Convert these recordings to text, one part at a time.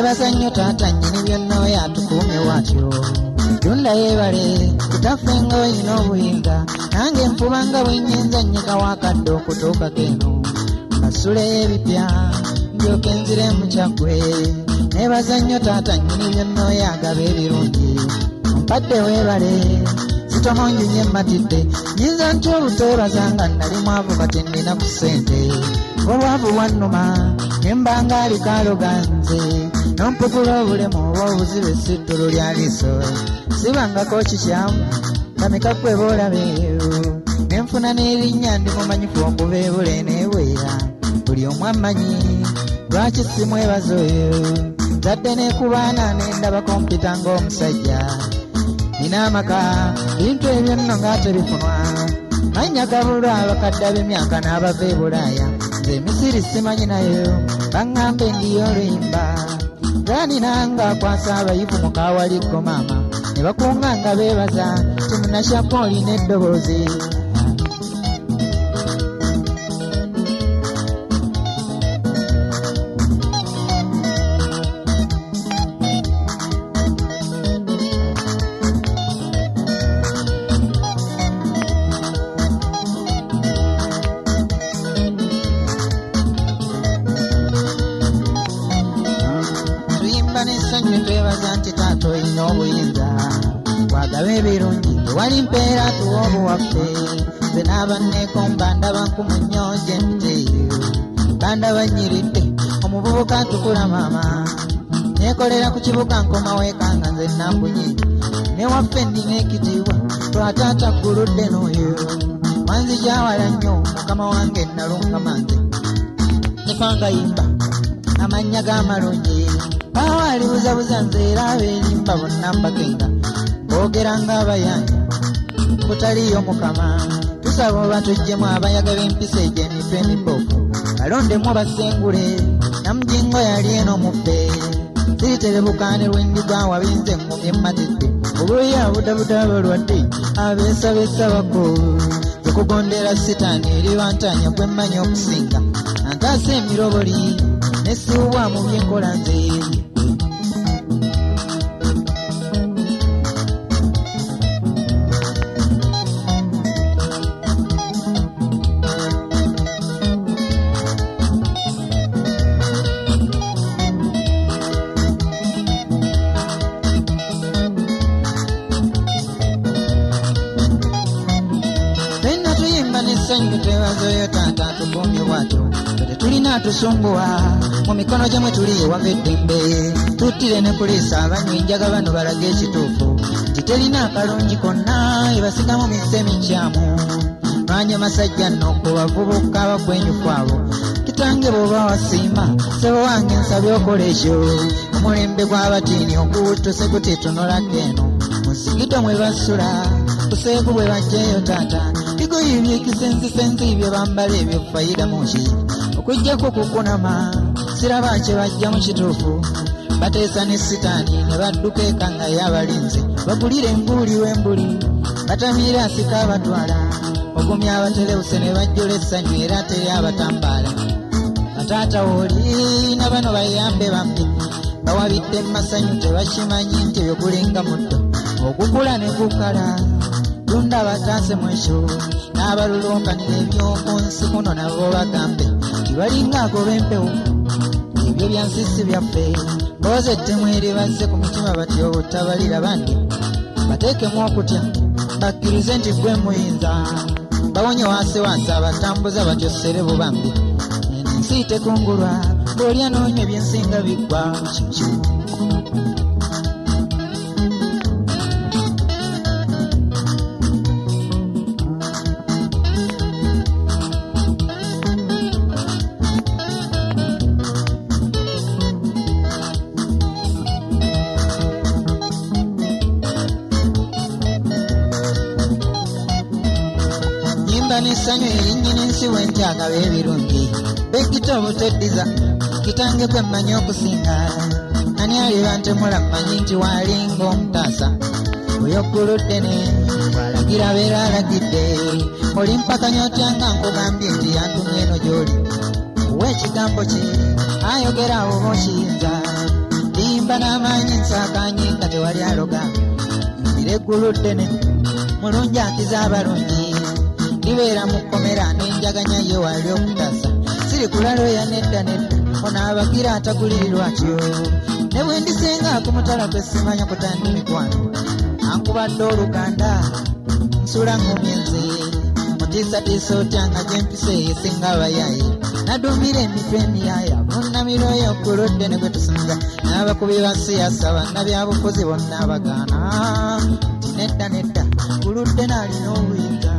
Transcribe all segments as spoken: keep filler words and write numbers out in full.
nebaza nnyo taata nnyini byonna yatukuumye watyo tunda yeebale kutaffe nga oyina obuyinza nange nfuba nga bwennyinza nnyika wakadde okutuukako eno kasula ebipya ndyoke nzire mu kyaggwe nebaza nnyo taata nnyini byonna yagaba ebirungi mpadde weebale sitomonju nye mmatidde nyinza nti oluteebaza nga nali mwavu kati nnina ku ssente obwavu bwannuma ne mba nga alikaloganze nompugula obulemu oba obuzibe siddulu lya liiso sibangako kikyamu kamikaggwe boolabeeyo ne nfuna n'erinnya ndi mumanyifu okuva ebule neeweera buli omu ammanyi lwaki simwebaza oyo nzadde n'ekubaana n'endaba kompita ng'omusajja nina amaka bintu ebyo nno nga tebifunwa mannya gabulwa abakadde ab'emyaka n'abava e Bulaaya nze Misiri simanyi nayo baŋŋambe ndiyo oluyimba ganina nga akwasa abayivu mu kawaliko maama ne bakunga nga beebaza timunashapo olina eddoboozi wali mpeera tuwa obuwaffe nze n'abanneeko mbandaba nkumunyoje nteyo bandaba nyiridde omuvubuka ntukula maama neekolera ku kibuga nkomaweeka nga nze nampunyi newaffe ndina ekitiibwa twataata gguludde n'oyo wanzijawala nnyo mukama wange nalungama nze nefanga yimba amannya g'amalungi bawa alibuzabuza nze era abeerimba bonna mbakenga boogera ng'abayanja kutaliyo mukama tusaba oba tujjemu abayaga b'empisa egy'emitwe emibofu balondemu basengule namujingo yali eno muffe siriterebukaane lw'endiga wabinze ngumye mmatidde obuya budabuda balwadde abeesabesa bako okugondera sitaani eri bantanya gwe mmanyi okusinga antaasa emiroboli nesiwubwa mu byenkola nze tusumbuwa mu mikono gyemwe tuli ewava eddembe tuttire ne kuliisa abanywi njaga bano balaga ekituufu nti terina akalungi konna ebasigamu mise mikyamu mwanya masajja nno ku bavubuka abakwenyufu abo kitange bw'oba wasiima sebo wange nsabye okola ekyo omulembe gw'abatiini okuwuttuse gutitunuladde eno musigito mwe basula kuseeku bwe bajjaeyo taata bigoyi ebyekisenzisenzi bye bambala ebyo fayida muki okujjako kukunama siraba kye bajja mu kituufu bateesa ne sitaani ne badduka eka nga y'abalinzi bagulira embuuli w'embuli batamiira asika abatwala ogumya abaterewuse ne bajjula essanyu era teri abatambaala bataata wooli na bano bayambe bambi bawabidde mu masanyu tebakimanyi nti byogulinga muddo ogukula ne gukala tunda bataase mu ekyo n'abalulunganira ebyoku nsi kuno nabo bagambe tibalinga agoba empewo ebyo byansisi byaffe mboozi ettemu eribazze ku mitima bati obutabalira bandi bateekemu okutya bakkirize nti gwe muyinza bawonye wansi wansi abatambuza batyo sserebu bambi ensi tekungulwa ng'olya noonywa ebyensinga biggwa kikyo n'essanyu erinnyini nsi w'entyagaba ebirungi bekkita obuteddiza kitange kwe mmanyi okusinga ani aliba ntemula mmanyi nti waalinga omutaasa oyogguludde ne walagira beera alagidde olimpakanya otya nga nkugambye nti yantumye eno gy'oli kuwa ekigambo kye ayogera awo oba okiyinza Mba n'amaanyi nsaakanyi nga tewali aloga nzira eggulu ddene mulungi akiza abalungi ndibeera mu kkomera n'enjaganya ye wali okutasa siri kulalo ya nedda nedda onaabagira atagulirirwa atyo ne bwe ndisenga kumutala kwe simanya kutandi mikwano ankubadde oluganda nsula ngumye nze mutiisatiisa otya nga gyempisa eyesinga abayaye nadumira emitwe emiyaya munnamiro eyo kuludde ne gwe tusinza n'abakubi ba siyasa bannabyabufuzi bonna bagaana ti nedda nedda kuludde n'alina obuyinza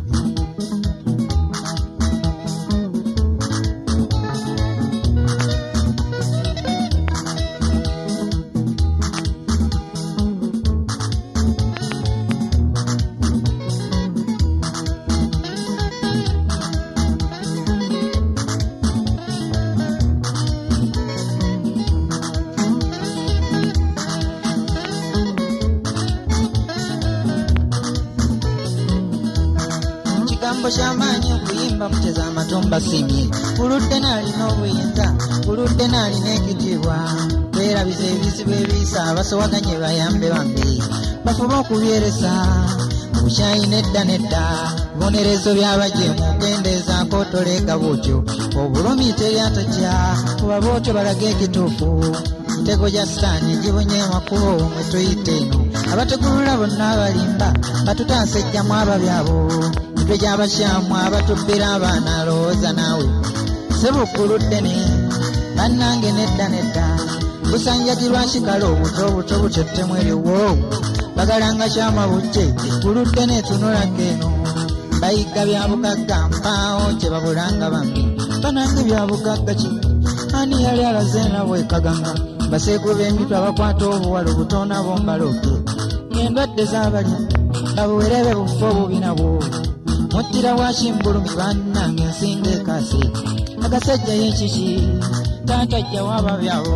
Shamanyi okuyimba kucheza amatomba simye kuludde n'alina obuyinza kuludde n'alina ekitiibwa beerabiza ebizibu ebiisa abasowaganye bayambe bambi bafuba okubyeresa obukyayi nedda nedda bibonerezo by'abajeemu gendeezaako toleeka bwotyo obulumi teri atajja kuba bootyo balaga ekituufu mitego gya sitaani gibunye makubo mwe tuyita eno abategulula bonna abalimba batutaasa ejjamu ababyabo mitwe gy'abakyamu abatubbira abaana alowooza naawe sebukuludde bannange nedda nedda busanjagirwa kikala obuto obuto butyo temweriwo bagalanga kyama bujje kuludde netunulako eno bayigga byabugagga mpaawo kye babulanga bambi banange byabugagga ki ani yali alaze nabwe kaganga baseeko b'emitwe abakwata obuwala obutoona bombalooke endwadde z'abalya babuwerebe bufo obubi nabwo muttira wa kimbulumi bannange ensinga ekase agasajja y'ekiki tatajja w'ababyabo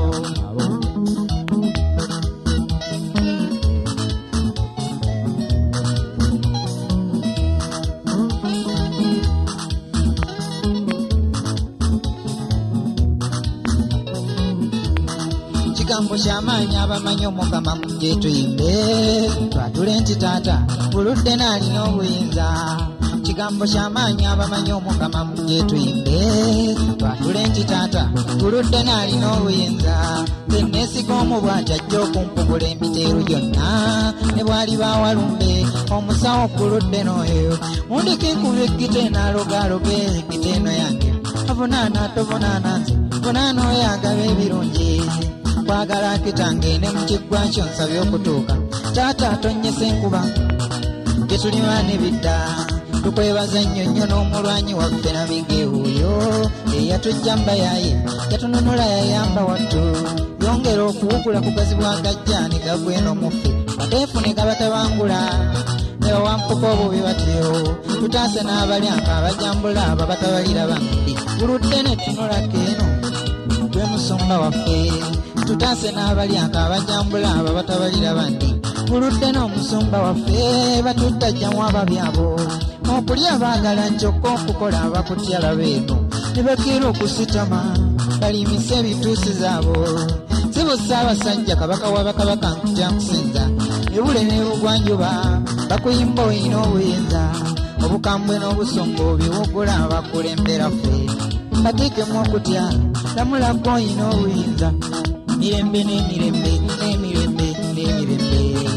kigambo ky'amaanyi abamanyi omukama mujje tuyimbe twatule nti taata buludde n'alina obuyinza kigambo ky'amaanyi abamanyi omukama mujje tuyimbe twatule nti taata buludde n'alina obuyinza enneesiga omubwati ajja okumpugula emiteeru gyonna ne bwali bawalumbe omusawo kuludde n'oyo mundika enkuba eggita enaalogaloga eggita eno yange avunaana tovunaana nze vunaana oyo agaba ebirungi kwagala kitange ne mukiggwa kyo nsabye okutuuka taata atonnyesa enkuba getulima n'ebidda tukwebaza ennyo nnyo n'omulwanyi waffe nabige oyo eyatujja mbayaye yatununula yayamba wattu yongera okuwugula ku gazi bwagajja ne gagweno muffe bateefune gabatabangula ne bawampuka obubi batyo tutaase n'abalyanka abajambula abo batabalira bambi buludde ne tunulako eno gwe musumba waffe tutaase n'abalyanka abajambula abo batabalira bandi buludde n'omusumba waffe batuttajjamu ababyabo okulya baagala nkyokka okukola abakutyala beeno ne bakeera okusitama balimisa ebituusi zaabo sibusa abasajja kabaka wabakabaka nkutya nkusinza ebule n'ebugwanjuba bakuyimba oyina obuyinza obukambwe n'obusungu biwugula abakulembera ffe bateekemu okutya lamulako oyina obuyinza mirembe n'emirembe n'emirembe n'emirembe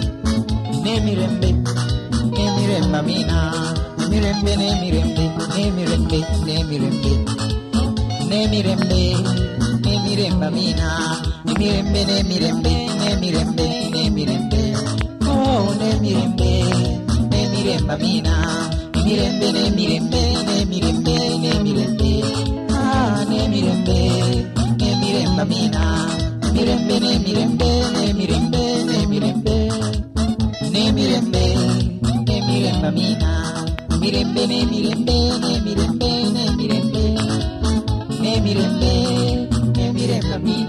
n'emirembe n'emirembe amina emirembe n'emirembe n'emirembe n'emirembe n'emirembe n'emirembe amina emirembe n'emirembe n'emirembe n'emirembe oh n'emirembe n'emirembe amina emirembe n'emirembe n'emirembe n'emirembe ah n'emirembe n'emirembe amina emirembe n'emirembe n'emirembe n'emirembe n'emirembe n'emirembe amina emirembe n'emirembe n'emirembe n'emirembe n'emirembe n'emirembe amina